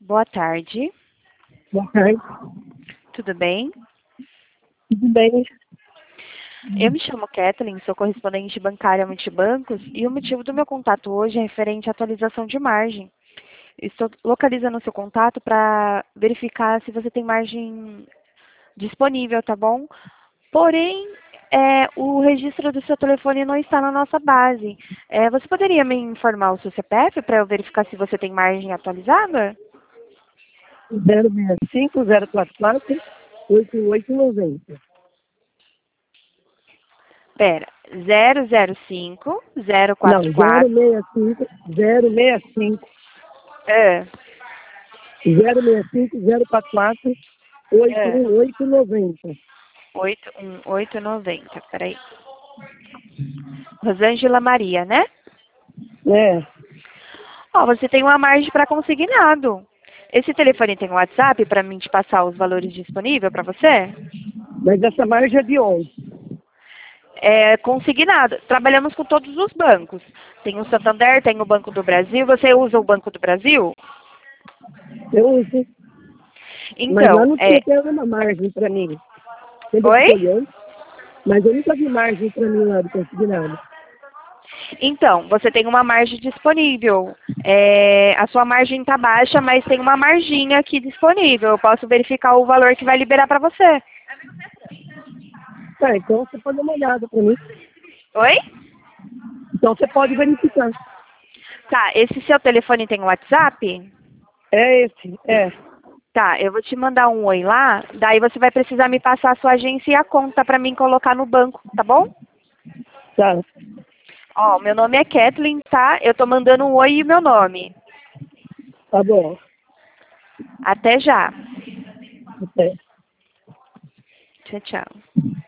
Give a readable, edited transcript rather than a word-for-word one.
Boa tarde. Boa tarde. Tudo bem? Tudo bem? Eu me chamo Kathleen, sou correspondente bancária Multibancos e o motivo do meu contato hoje é referente à atualização de margem. Estou localizando o seu contato para verificar se você tem margem disponível, tá bom? Porém, o registro do seu telefone não está na nossa base. Você poderia me informar o seu CPF para eu verificar se você tem margem atualizada? 065 044 8890. Pera, 005 Não, 044. 065 065 É, 065 044 é. 8890. 81890, peraí. Rosângela Maria, né? É, Ó, você tem uma margem para consignado. Esse telefone tem um WhatsApp para mim te passar os valores disponíveis para você? mas essa margem é de onde? É consignado. Trabalhamos com todos os bancos. Tem o Santander, tem o Banco do Brasil. Você usa o Banco do Brasil? Eu uso, mas lá Então, não tinha até uma margem para mim. Sempre oi? foi antes, mas eu nunca vi margem para mim lá do consignado. Então, você tem uma margem disponível. A sua margem está baixa, mas tem uma marginha aqui disponível. Eu posso verificar o valor que vai liberar para você. Tá, então você pode dar uma olhada para mim. Oi? Então você pode verificar. Tá, esse seu telefone tem WhatsApp? É esse, é. Tá, eu vou te mandar um oi lá, daí você vai precisar me passar a sua agência e a conta para mim colocar no banco, tá bom? Tá, Ó, meu nome é Kathleen, tá? Eu tô mandando um oi e meu nome. tá bom. Até já. Até. Tchau, tchau.